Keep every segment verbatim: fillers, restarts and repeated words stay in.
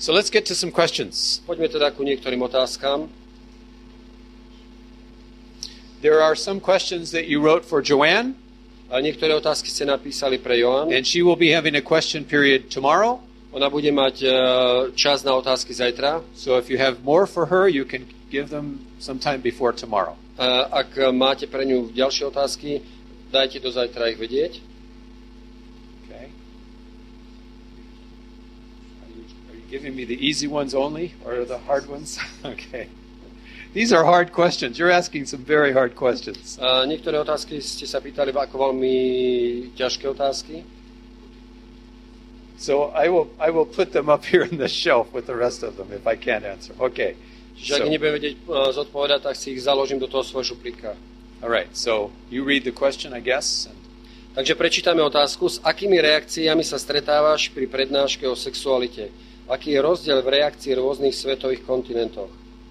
So let's get to some questions. Poďme teda ku niektorým otázkam. There are some questions that you wrote for Joanne. A niektoré otázky ste napísali pre Joan. And she will be having a question period tomorrow. Ona bude mať uh, čas na otázky zajtra. So if you have more for her, you can give them sometime before tomorrow. Uh, ak máte pre ňu ďalšie otázky, dajte do zajtra ich vedieť. Okay. Are you, are you giving me the easy ones only, or the hard ones? Okay. These are hard questions. You're asking some very hard questions. Uh, niektoré otázky ste sa pýtali ako veľmi ťažké otázky. So I will I will put them up here on the shelf with the rest of them if I can't answer. Okay. Čiže ak nebudem vedieť uh, zodpovedať, tak si ich založím do toho svojho šuplíka. All right. So you read the question, I guess. And... Takže prečítame otázku. S akými reakciami sa stretávaš pri prednáške o sexualite? Aký je rozdiel v reakcii rôznych svetových kontinentoch?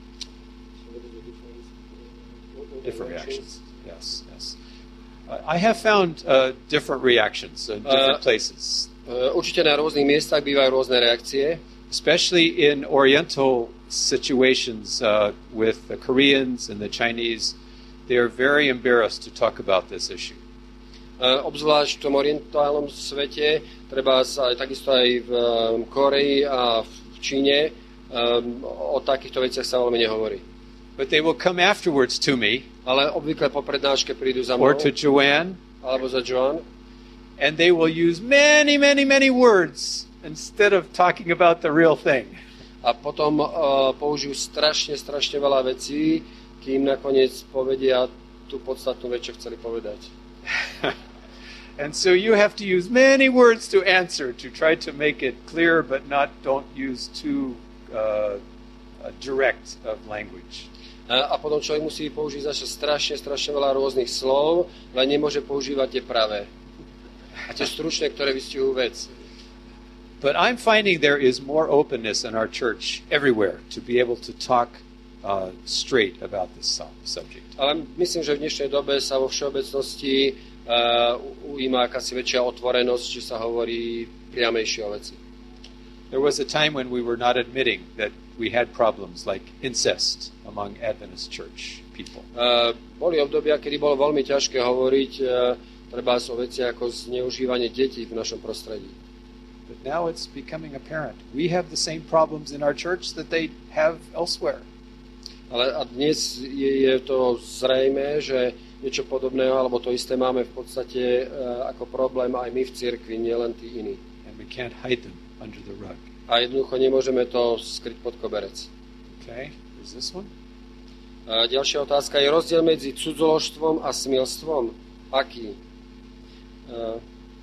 Different reactions. Yes, yes. Uh, I have found uh, different reactions in different uh, places. Uh, určite na rôznych miestach bývajú rôzne reakcie. Especially in Oriental situations uh, with the Koreans and the Chinese, they are very embarrassed to talk about this issue. Uh, obzvlášť v tom orientálnom svete, treba aj takisto aj v um, Koreji a v Číne, um, o takýchto veciach sa veľmi nehovorí. But they will come afterwards to me, ale obvykle po prednáške prídu za mnou, or to Joanne, alebo za Joan, and they will use many, many, many words instead of talking about the real thing. A potom uh, použijú strašne, strašne veľa vecí, kým nakoniec povedia tú podstatnú vec, čo chceli povedať. And so you have to use many words to answer, to try to make it clear, but not don't use too uh, direct of language. A, a potom človek musí použiť zase strašne, strašne veľa rôznych slov, len nemôže používať tie pravé. A tie stručné, ktoré vystihujú vec. But I'm finding there is more openness in our church everywhere to be able to talk uh, straight about this subject. Ale myslím, že v dnešnej dobe sa vo všeobecnosti uh, ujíma akási väčšia otvorenosť, či sa hovorí priamejšie o veci. There was a time when we were not admitting that we had problems like incest among Adventist church people. Uh, boli obdobia, kedy bolo veľmi ťažké hovoriť uh, treba o veci ako zneužívanie detí v našom prostredí. But now it's becoming apparent. We have the same problems in our church that they have elsewhere. Ale a dnes je, je to zrejmé, že niečo podobného, alebo to isté máme v podstate uh, ako problém aj my v cirkvi, nielen tí iní. And we can't hide them under the rug. A jednoducho nemôžeme to skryť pod koberec. Okay, is this one? Uh, ďalšia otázka. Je rozdiel medzi cudzoložstvom a smilstvom? Aký? Uh,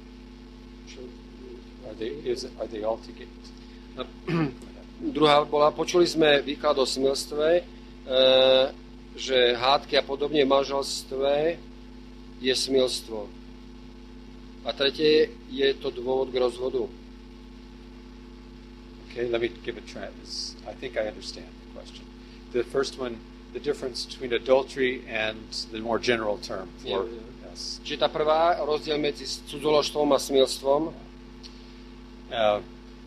are they is are they all together? Druhá bola, počuli sme výklad o smilstve, uh, že hádky a podobne v manželstve je smilstvo. A tretie je to dôvod k rozvodu. Okay, let me give a try. I think I understand the question. The first one, the difference between adultery and the more general term for yeah, yeah. Yes. Čiže tá prvá, rozdiel medzi cudzoložstvom a smilstvom. Uh,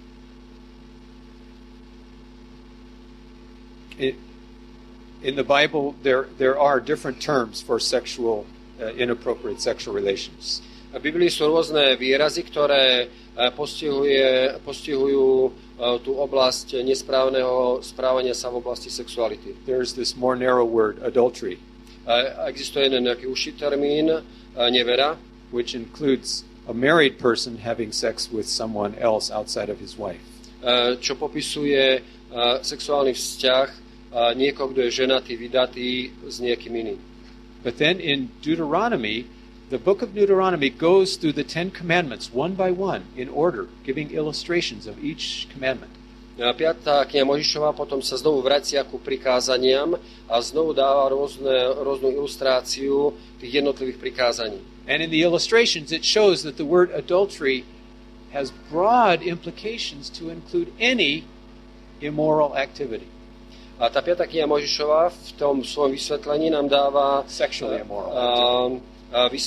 it, in the Bible, there there are different terms for sexual uh, inappropriate sexual relations. V Biblii sú rôzne výrazy, ktoré postihuje, postihujú tú oblasť nesprávneho správania sa v oblasti sexuality. There's this more narrow word, adultery. Existuje jeden nejaký užší termín, nevera, which includes a married person having sex with someone else outside of his wife. Čo popisuje sexuálny vzťah niekoho, kto je ženatý, vydatý s niekým iným. But then in Deuteronomy, the book of Deuteronomy goes through the Ten Commandments one by one in order, giving illustrations of each commandment. Piatá kniha Mojžišova potom sa znovu vracia ku prikázaniam a znovu dáva rôzne, rôznu ilustráciu tých jednotlivých prikázaní. And in the illustrations it shows that the word adultery has broad implications to include any immoral activity. A tá piatá kniha Mojžišova v tom svojom vysvetlení nám dáva sexually immoral activity.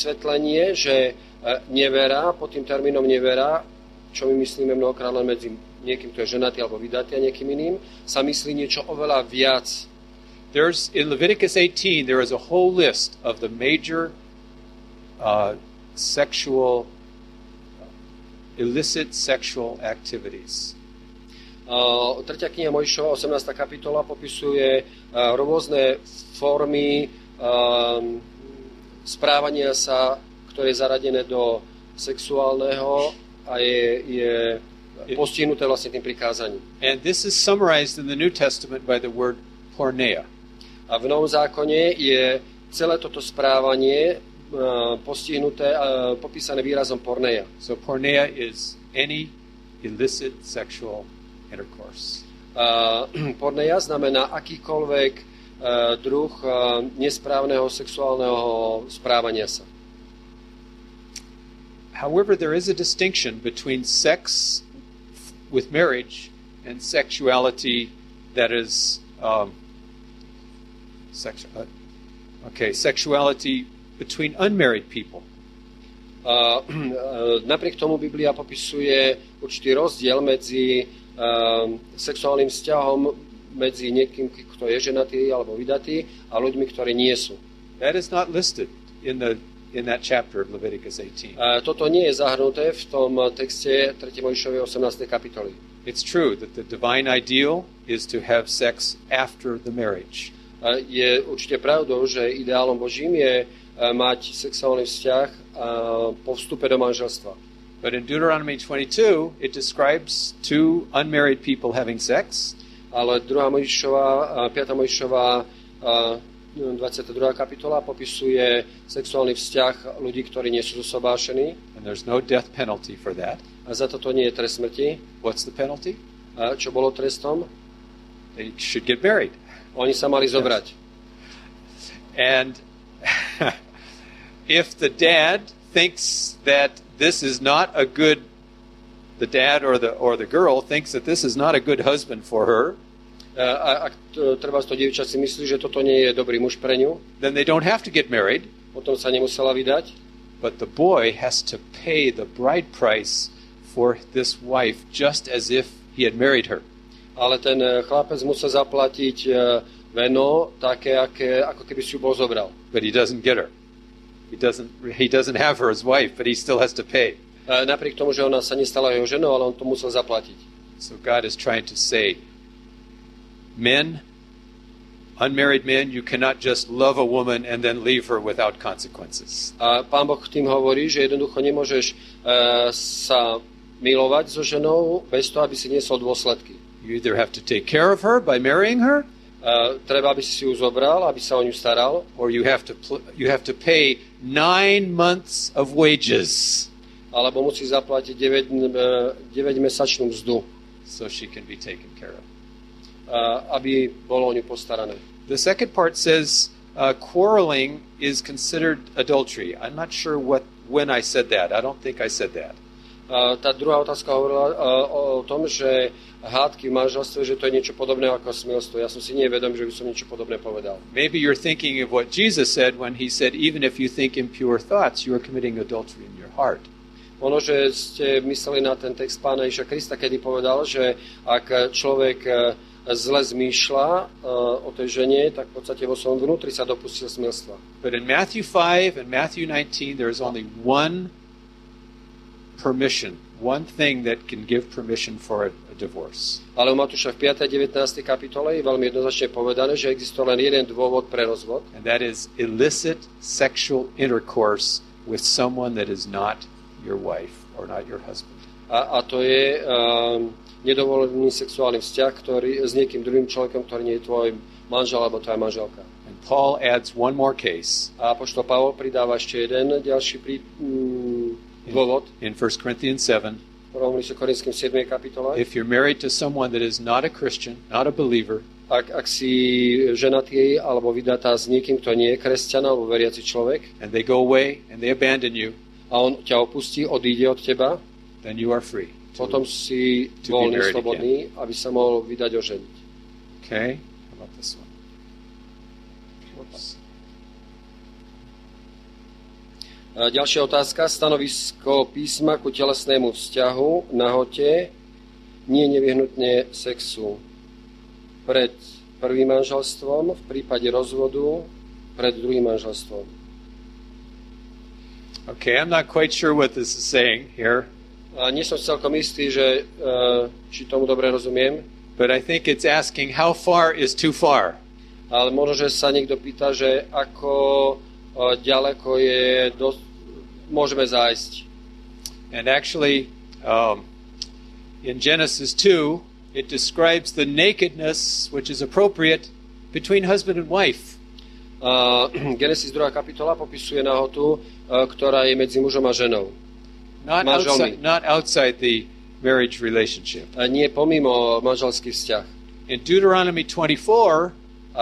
Vysvetlenie, že nevera, pod tým termínom nevera, čo my myslíme mnohokrát len medzi niekým, kto je ženatý alebo vydatý a niekým iným, sa myslí niečo oveľa viac. There's in Leviticus eighteen there is a whole list of the major uh, sexual illicit sexual activities. Uh, tretia kniha Mojžišova, osemnásta kapitola, popisuje uh, rôzne formy um, správania sa, ktoré je zaradené do sexuálneho a je, je postihnuté vlastne tým prikázaním. And this is summarized in the New Testament by the word porneia. A v Novom zákone je celé toto správanie uh, postihnuté, uh, popísané výrazom porneia. So porneia is any illicit sexual intercourse. Uh, porneia znamená akýkoľvek uh, druh uh, nesprávneho sexuálneho správania sa. However, there is a distinction between sex with marriage and sexuality that is um, sexu- uh, okay, sexuality between unmarried people. Uh, uh, napriek tomu Biblia popisuje určitý rozdiel medzi uh, sexuálnym vzťahom medzi niekým, kto je ženatý alebo vydatý, a ľuďmi, ktorí nie sú. That is not listed in the in that chapter of Leviticus eighteen. Uh, toto nie je zahrnuté v tom texte tretej Mojžišovej osemnástej kapitoly. It's true that the divine ideal is to have sex after the marriage. Uh, je určite pravdou, že ideálom Božím je uh, mať sexuálny vzťah uh, po vstupe do manželstva. But in Deuteronomy twenty-two, it describes two unmarried people having sex. Ale druhá Mojžišová, uh, piata Mojžišová uh, dvadsiata druhá kapitola popisuje sexuálny vzťah ľudí, ktorí nie sú zosobášení. And there's no death penalty for that. A za toto nie je trest smrti. What's the penalty? A čo bolo trestom? They should get married. Oni sa mali zobrať. And if the dad thinks that this is not a good, the dad or the or the girl thinks that this is not a good husband for her, a ak treba to dievča si myslí, že toto nie je dobrý muž pre ňu, then they don't have to get married. Potom sa nemusela vydať. But the boy has to pay the bride price for this wife just as if he had married her. Ale ten chlapec musel zaplatiť veno také, aké, ako keby si ju bol zobral. But he doesn't get her. He doesn't he doesn't have her as wife, but he still has to pay. Napriek tomu, že ona sa nestala jeho ženou, ale on to musel zaplatiť. So God is trying to say, men, unmarried men, you cannot just love a woman and then leave her without consequences. A Pán Boh tým hovorí, že jednoducho nemôžeš uh, sa milovať so ženou bez toho, aby si niesol dôsledky. You either have to take care of her by marrying her, uh, treba, aby si ju zobral, aby sa o ňu staral, or you have to pl- you have to pay nine months of wages, alebo musí zaplatiť deväťmesačnú mzdu, so she can be taken care of. Uh, aby bolo o ňu postarané. The second part says uh, quarreling is considered adultery. I'm not sure what when I said that. I don't think I said that. Uh, tá druhá otázka hovorila uh, o, o tom, že hádky v manželstve, že to je niečo podobné ako smilstvo. Ja som si nevedom, že by som niečo podobné povedal. Maybe you're thinking of what Jesus said when he said, even if you think impure thoughts, you are committing adultery in your heart. Ono, že ste mysleli na ten text Pána Ježiša Krista, kedy povedal, že ak človek zle zmýšľa uh, o tej žene, tak v podstate vo svojom vnútri sa dopustil smilstva. But in Matthew five and Matthew nineteen, there is only one permission, one thing that can give permission for a, a divorce. Ale u Matúša v piatej a devätnástej kapitole je veľmi jednoznačne povedané, že existuje len jeden dôvod pre rozvod. And that is illicit sexual intercourse with someone that is not your wife or not your husband. A, a to je um, nedovolený sexuálny vzťah, ktorý s niekým druhým človekom, ktorý nie je tvoj manžel alebo tvoja manželka. And Paul adds one more case. A apoštol Pavol pridáva ešte jeden ďalší prí, mm, dôvod. In First Corinthians seven. V prvom liste Korinským siedmej kapitole. If you're married to someone that is not a Christian, not a believer, Ak, ak si ženatý alebo vydatá s niekým, kto nie je kresťan alebo veriaci človek, and they go away and they abandon you, a on ťa opustí, odíde od teba, then you are free. potom si voľný, slobodný, aby sa mohol vydať oženiť. Okay? How about this one? Whoops. Ďalšia otázka. Stanovisko písma ku telesnému vzťahu, nahote nie nevyhnutne sexu. Pred prvým manželstvom, v prípade rozvodu, pred druhým manželstvom. Okay, I'm not quite sure what this is saying here. A nie som celkom istý, že uh, či tomu dobre rozumiem. But I think it's asking how far is too far. Ale možno, že sa niekto pýta, že ako uh, ďaleko je dosť, môžeme zájsť. And actually, um, in Genesis two, it describes the nakedness which is appropriate between husband and wife. Uh, Genesis druhá kapitola popisuje nahotu, uh, ktorá je medzi mužom a ženou. Not outside, not outside the marriage relationship. A nie pomimo manželský vzťah. In Deuteronomy twenty-four, a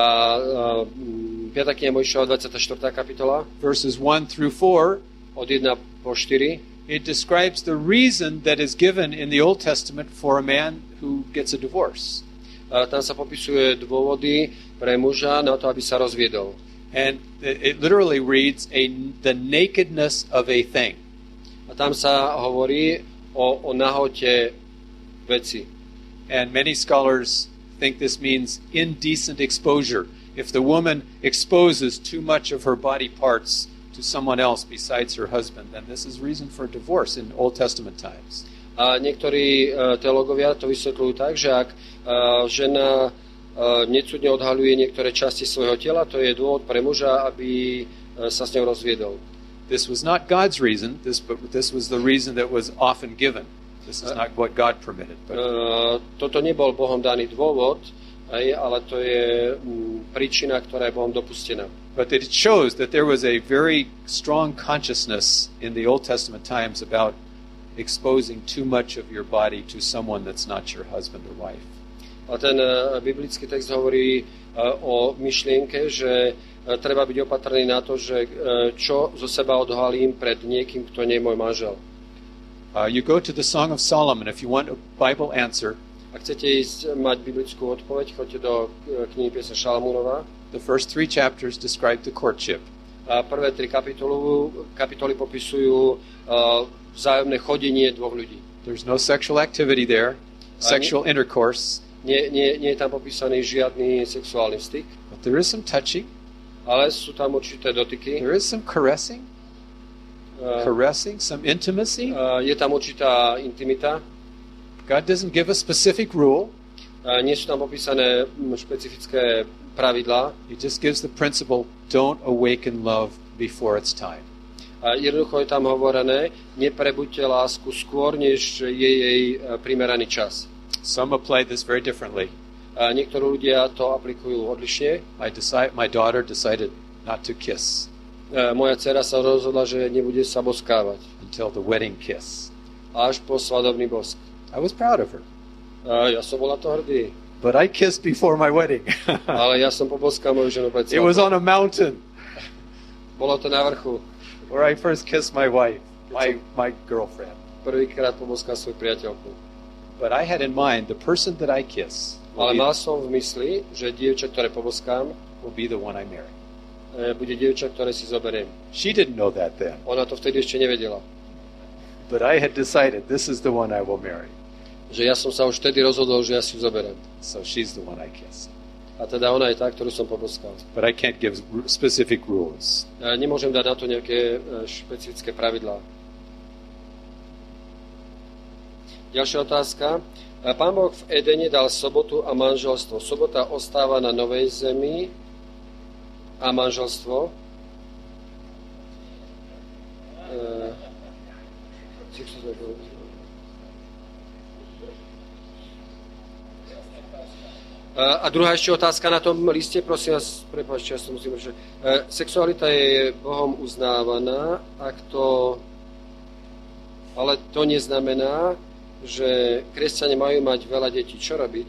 uh, piata kniha Mojžišova dvadsiata štvrtá kapitola, verses one through four, od jedna po štyri, it describes the reason that is given in the Old Testament for a man who gets a divorce. A tam sa popisuje dôvody pre muža na to, aby sa rozviedol. And it literally reads a, the nakedness of a thing. A tam sa hovorí o, o nahote veci. And many scholars think this means indecent exposure. If the woman exposes too much of her body parts to someone else besides her husband, then this is reason for divorce in Old Testament times. A niektorí uh, teológovia to vysvetľujú tak, že ak uh, žena uh, necudne odhaľuje niektoré časti svojho tela, to je dôvod pre muža, aby uh, sa s ňou rozviedol. This was not God's reason, this, but this was the reason that was often given. This is not what God permitted. But... Uh, toto nebol Bohom daný dôvod, aj, ale to je um, príčina, ktorá je Bohom dopustená. But it shows that there was a very strong consciousness in the Old Testament times about exposing too much of your body to someone that's not your husband or wife. A ten uh, biblický text hovorí uh, o myšlienke, že uh, treba byť opatrný na to, že uh, čo zo seba odhalím pred niekým, kto nie je môj manžel. Uh, you go to the Song of Solomon if you want a Bible answer. Ak chcete ísť mať biblickú odpoveď, choďte do uh, knihy Piesne Šalamúnova. The first three chapters describe the courtship. A prvé tri kapitolu, kapitoly popisujú uh, vzájomné chodenie dvoch ľudí. There's no sexual activity there, sexual nie, intercourse. Nie, nie, nie je tam popísaný žiadny sexuálny styk. But there is some touching. Ale sú tam určité dotyky. There is some caressing. Uh, caressing, some intimacy. Uh, je tam určitá intimita. God doesn't give a specific rule. Uh, nie sú tam popísané špecifické pravidlá. He just gives the principle, don't awaken love before it's time. A jednoducho je tam hovorené, neprebuďte lásku skôr, než je jej primeraný čas. Some apply this very differently. A niektorí ľudia to aplikujú odlišne. I decide, my daughter decided not to kiss. A moja dcera sa rozhodla, že nebude sa boskávať. Until the wedding kiss. Až po svadobný bosk. I was proud of her. A ja som bol na to hrdý. But I kissed before my wedding. Ale ja som poboskal moju ženu pred svadbou. It was on a mountain. Bolo to na vrchu. Where I first kissed my wife, my, my girlfriend. Prvýkrát poboskal svoju priateľku. But I had in mind the person that I kiss. Ale mal som v mysli, že dievča, ktoré poboskám, will be the one I marry. Bude dievča, ktoré si zoberiem. She didn't know that then. Ona to vtedy ešte nevedela. But I had decided this is the one I will marry. Že ja som sa už vtedy rozhodol, že ja si ju zoberiem. So she's the one I kiss. A teda ona je tá, ktorú som poboskal. But I can't give specific rules. Ja nemôžem dať na to nejaké špecifické pravidlá. Ďalšia otázka. Pán Boh v Edene dal sobotu a manželstvo. Sobota ostáva na novej zemi a manželstvo. A druhá ešte otázka na tom liste, prosím vás, prepáčte, ja som musím povedať, že sexualita je Bohom uznávaná, ak to, ale to neznamená, že kresťania majú mať veľa detí. Čo robiť?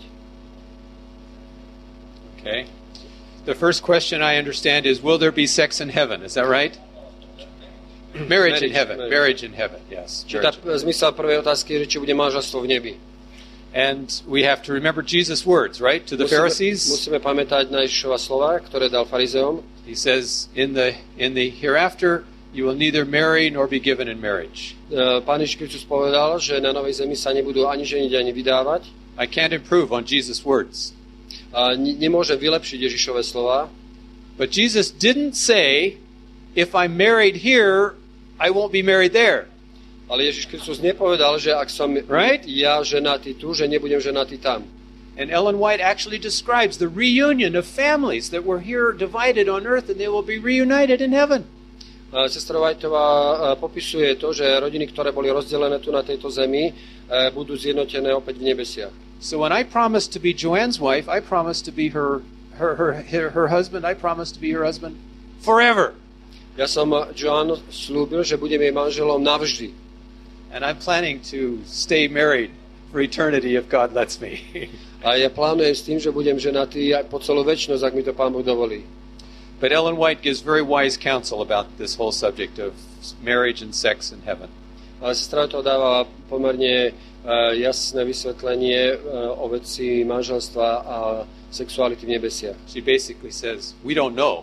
Okay. The first question I understand is, will there be sex in heaven? Is that right? Marriage, marriage in heaven. Marriage, marriage in heaven, yes. Či tá zmysel prvej otázky je, či bude manželstvo v nebi. And we have to remember Jesus' words, right, to the musíme, Pharisees. Musíme pamätať na Ježišova slova, ktoré dal farizeom. He says, in the in the hereafter You will neither marry nor be given in marriage. Uh, Pán Ježiš Kristus povedal, že na novej zemi sa nebudú ani ženiť, ani vydávať. I can't improve on Jesus' words. A ne- nemôžem vylepšiť Ježišove slova. But Jesus didn't say, if I'm married here, I won't be married there. Ale Ježiš Kristus nepovedal, že ak som Right? ja ženatý tu, že nebudem ženatý tam. And Ellen White actually describes the reunion of families that were here divided on earth and they will be reunited in heaven. A sestra Whiteová popisuje to, že rodiny, ktoré boli rozdelené tu na tejto zemi, budú zjednotené opäť v nebesiach. So when I promised to be Joanne's wife, I promised to be her her her her, her husband. I promised to be her husband forever. Ja som Joanne slúbil, že budem jej manželom navždy. And I'm planning to stay married for eternity if God lets me. A ja plánujem s tým, že budem ženatý aj po celú večnosť, ak mi to Pán Boh dovolí. But Ellen White gives very wise counsel about this whole subject of marriage and sex in heaven. Ale sestra to dáva pomerne uh, jasné vysvetlenie uh, o veci manželstva a sexuality v nebesiach. She basically says, we don't know.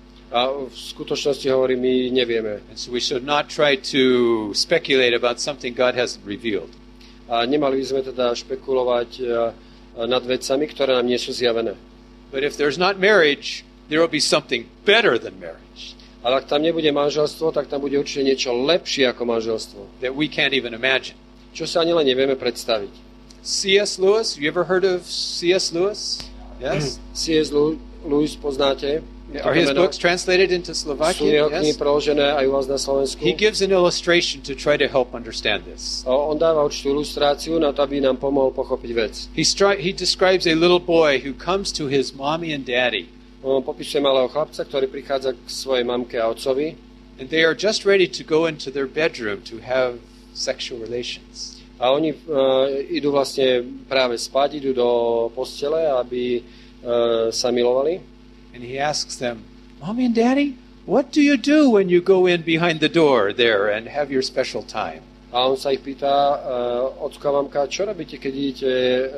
A v skutočnosti hovorí, my nevieme. And so we should not try to speculate about something God hasn't revealed. A nemali by sme teda špekulovať uh, nad vecami, ktoré nám nie sú zjavené. But if there's not marriage, there will be something better than marriage Ale ak tam nebude manželstvo, tak tam bude určite niečo lepšie ako manželstvo. that we can't even imagine. Čo sa ani len nevieme predstaviť. C S. Lewis, you ever heard of C S. Lewis? Yes? C S. Lewis poznáte? Are his Toto meno? books translated into Sú Slovakian? jeho knihy Yes? preložené aj u vás na Slovensku. He gives an illustration to try to help understand this. A on dáva určitú ilustráciu na to, aby nám pomohol pochopiť vec. He, stri- he describes a little boy who comes to his mommy and daddy, On popisuje malého chlapca, ktorý prichádza k svojej mamke a otcovi and they are just ready to go into their bedroom to have sexual relations. a oni uh, idú vlastne práve spať, idú do postele, aby uh, sa milovali. And he asks them, Mommy and Daddy, what do you do when you go in behind the door there and have your special time? A on sa ich pýta, uh, ocko a mamka, čo robíte, keď idete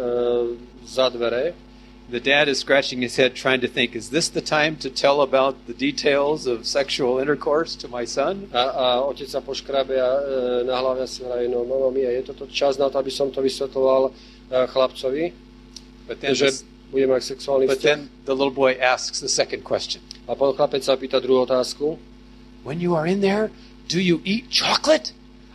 uh, za dvere? The dad is scratching his head trying to think, is this the time to tell about the details of sexual intercourse to my son? A, a otec sa poškrabe a, e, na hlave a si vraví, no mama mia, je toto čas na to, aby som to vysvetloval e, chlapcovi, But then, že this- bude mať sexuálny but vzťah. then the little boy asks the second question. A potom chlapec sa pýta druhú otázku. When you are in there, do you eat chocolate?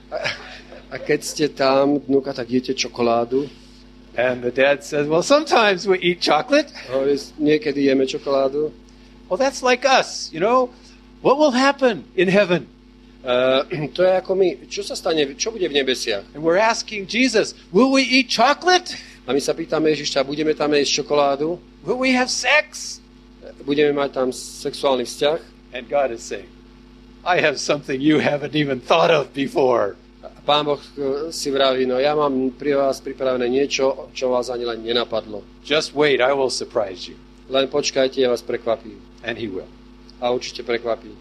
A keď ste tam, dnuka, tak jete čokoládu? And the dad says, well, sometimes we eat chocolate. Hovorí, niekedy jeme čokoládu. Well, that's like us, you know. What will happen in heaven? E, to je ako my. Čo sa stane? Čo bude v nebesiach? And we're asking Jesus, will we eat chocolate? A my sa pýtame Ježiša, budeme tam jesť čokoládu? Will we have sex? Budeme mať tam sexuálny vzťah? And God is saying, I have something you haven't even thought of before. Pán Boh si vraví, no ja mám pri vás pripravené niečo, čo vás ani len nenapadlo. Just wait, I will surprise you. Len počkajte, ja vás prekvapím. And he will. A určite prekvapí.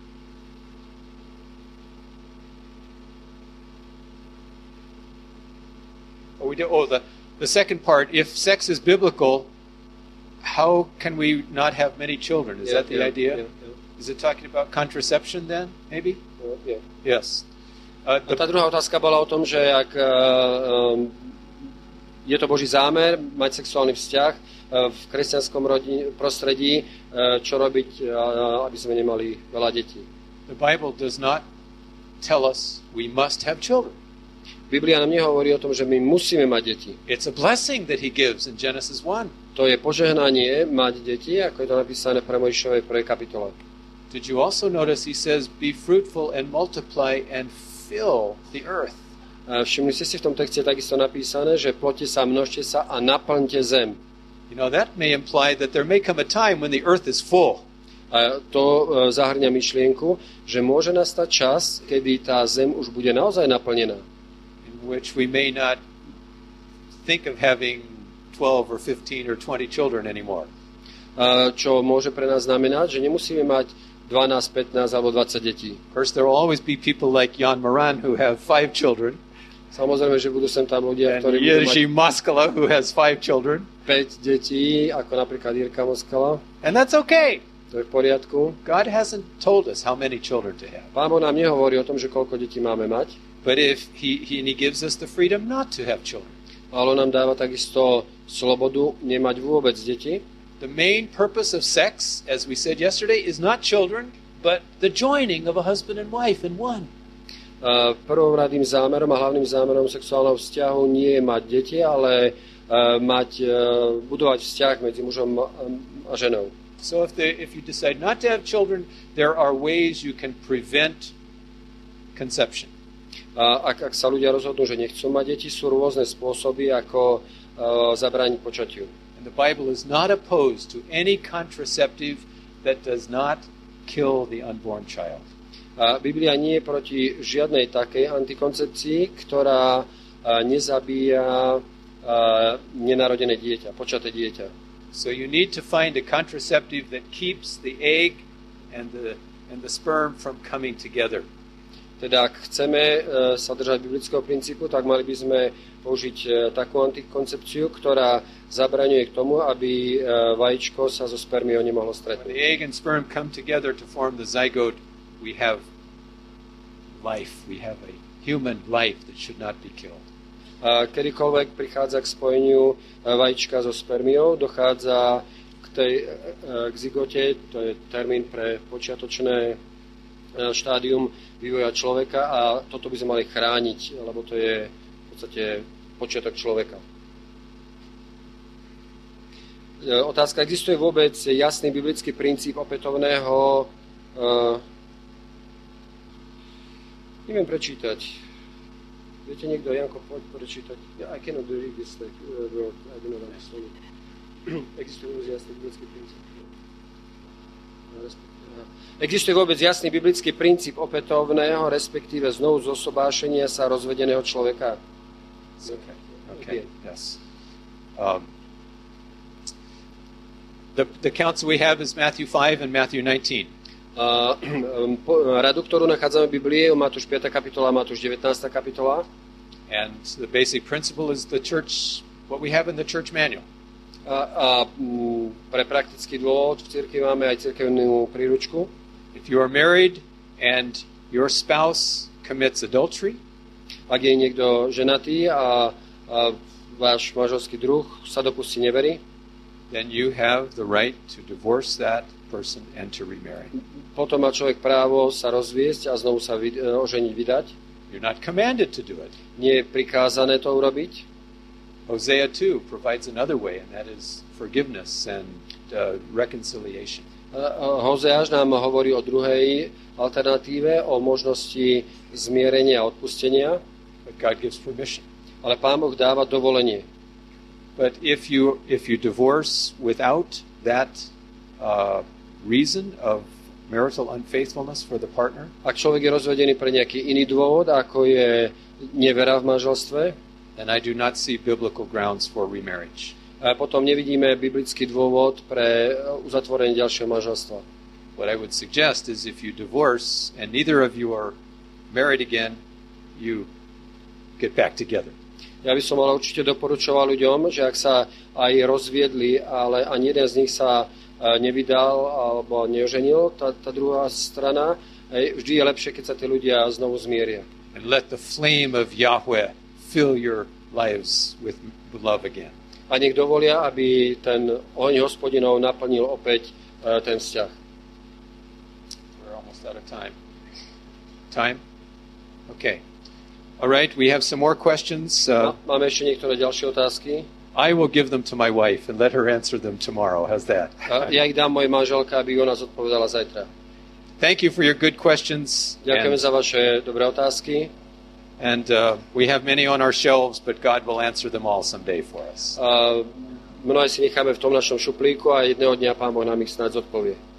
Oh, we do, oh the, the second part, if sex is biblical, how can we not have many children? Is that the Yeah, idea? yeah, Is it talking about contraception then, maybe? yeah, yeah. Yes. Uh, A the, tá druhá otázka bola o tom, že ak uh, um, je to Boží zámer mať sexuálny vzťah uh, v kresťanskom rodin, prostredí, uh, čo robiť, uh, aby sme nemali veľa detí. the Bible does not tell us we must have children. Biblia nám nehovorí o tom, že my musíme mať deti. It's a blessing that he gives in Genesis one. To je požehnanie mať deti, ako je to napísané v Mojžišovej prvej kapitole. Did you also notice he says, be fruitful and multiply and fill the earth? A všimli ste si v tom texte takisto napísané, že ploďte sa, množte sa a naplňte zem. You know, that may imply that there may come a time when the earth is full. A to e, zahrňa myšlienku, že môže nastať čas, kedy tá zem už bude naozaj naplnená. In which we may not think of having twelve or fifteen or twenty children anymore. A čo môže pre nás znamenať, že nemusíme mať dvanásť, pätnásť alebo dvadsať detí. Of course, there will always be people like Jan Moran who have five children, Samozrejme, že budú sem tam ľudia, and ktorí budú mať Jiří Moskala who has five children, päť detí, ako napríklad Jirka Moskala. and that's okay. To je v poriadku. God hasn't told us how many children to have. Pán Boh nám nehovorí o tom, že koľko detí máme mať. But if he, he, and he gives us the freedom not to have children. Ale on nám dáva takisto slobodu nemať vôbec deti. The main purpose of sex, as we said yesterday, is not children, but the joining of a husband and wife in one. Uh, prvoradým zámerom a hlavným zámerom sexuálneho vzťahu nie je mať deti, ale uh, mať, uh, budovať vzťah medzi mužom a ženou. So if, the, if you decide not to have children, there are ways you can prevent conception. A ak, ak sa ľudia rozhodnú, že nechcú mať deti, sú rôzne spôsoby, ako uh, zabrániť počatiu. And the Bible is not opposed to any contraceptive that does not kill the unborn child. A Biblia nie je proti žiadnej takej antikoncepcii, ktorá uh, nezabíja uh, nenarodené dieťa, počaté dieťa. So you need to find a contraceptive that keeps the egg and the, and the sperm from coming together. Teda ak chceme uh, sa držať biblického princípu, tak mali by sme použiť uh, takú antikoncepciu, ktorá zabraňuje k tomu, aby uh, vajíčko sa so spermiou nemohlo When stretnúť. the egg and sperm come together to form the zygote, we have life. We have a human life that should not be killed. A kedykoľvek prichádza k spojeniu uh, vajíčka so spermiou, dochádza k tej uh, k zygote, to je termín pre počiatočné uh, štádium vývoja človeka a toto by sme mali chrániť, lebo to je v podstate počiatok človeka. Uh, otázka, existuje vôbec jasný biblický princíp opätovného uh, neviem prečítať. Viete niekto, Janko, poď prečítať. Yeah, I cannot read this like, uh, word. I do not understand it. Existuje vôbec jasný biblický princíp. Existuje vôbec jasný biblický princíp opätovného, respektíve znovu zosobášenia sa rozvedeného človeka? Okay. Okay. Yes. Um, the the counts we have is Matthew five and Matthew nineteen. Uh, po, radu, ktorú nachádzame v Biblii, Matúš piata kapitola, Matúš devätnásta kapitola. And the basic principle is the church, what we have in the church manual. A, a m, pre praktický dôvod v cirkvi máme aj cirkevnú príručku. If you are married and your spouse commits adultery, ak je niekto ženatý a, a váš manželský druh sa dopustí nevery, then you have the right to divorce that person and to remarry. potom má človek právo sa rozviesť a znovu sa vyd- oženiť, vydať. You're not commanded to do it. Nie je prikázané to urobiť. Hosea two provides another way, and that is forgiveness and uh, reconciliation. Hozeáš nám hovorí o druhej alternatíve, o možnosti zmierenia a odpustenia. But God gives permission. Ale Pán Boh dáva dovolenie. But if you if you divorce without that uh, reason of marital unfaithfulness for the partner, Ak človek je rozvedený pre nejaký iný dôvod, ako je nevera v manželstve, then I do not see biblical grounds for remarriage. a potom nevidíme biblický dôvod pre uzatvorenie ďalšieho manželstva. What I would suggest is if you divorce and neither of you are married again, you get back together. Ja by som ale určite doporučoval ľuďom, že ak sa aj rozviedli, ale ani jeden z nich sa nevydal alebo neoženil, tá, tá druhá strana, vždy je lepšie, keď sa tí ľudia znovu zmieria. And let the flame of Yahweh fill your lives with love again. A nech dovolia, aby ten oheň Hospodinov naplnil opäť ten vzťah. We're almost out of time. Time? Okay. All right, we have some more questions. Uh, Máme ešte niektoré ďalšie otázky. I will give them to my wife and let her answer them tomorrow. How's that? Ja ich dám mojej manželke, aby ona zodpovedala zajtra. Thank you for your good questions. Ďakujeme And, za vaše dobré otázky. and uh, we have many on our shelves, but God will answer them all someday for us. A mnohé si necháme v tom našom šuplíku a jedného dňa Pán Boh nám ich snáď zodpovie.